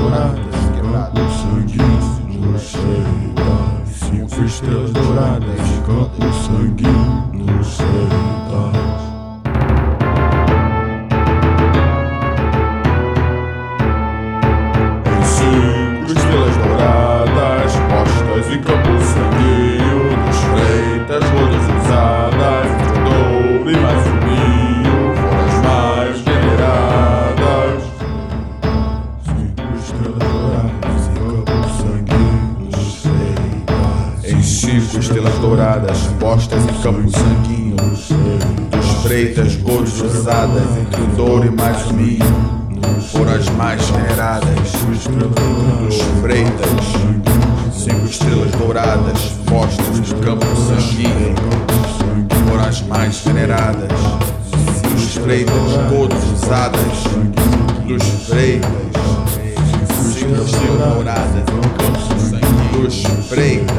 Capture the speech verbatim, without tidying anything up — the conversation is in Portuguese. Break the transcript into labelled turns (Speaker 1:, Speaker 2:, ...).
Speaker 1: douradas quebradas,
Speaker 2: sanguíneo cheira, cinco estrelas douradas de campo sanguíneo cheira. Cinco estrelas douradas postas em campo sanguíneo, dos freitas, rodas usadas, douro e mais um vinho, foram as mais veneradas. Cinco estrelas douradas em campo sanguíneo freitas.
Speaker 1: Em cinco estrelas douradas postas em campo sanguíneo, dos freitas, cores usadas, entre o douro e mais um vinho, foram as mais veneradas. Dos freitas, cinco estrelas douradas postas de campo sanguíneo, foram as mais veneradas. Dos freitas, cores usadas, dos freitas, cinco estrelas douradas em campo sanguíneo, dos freitas,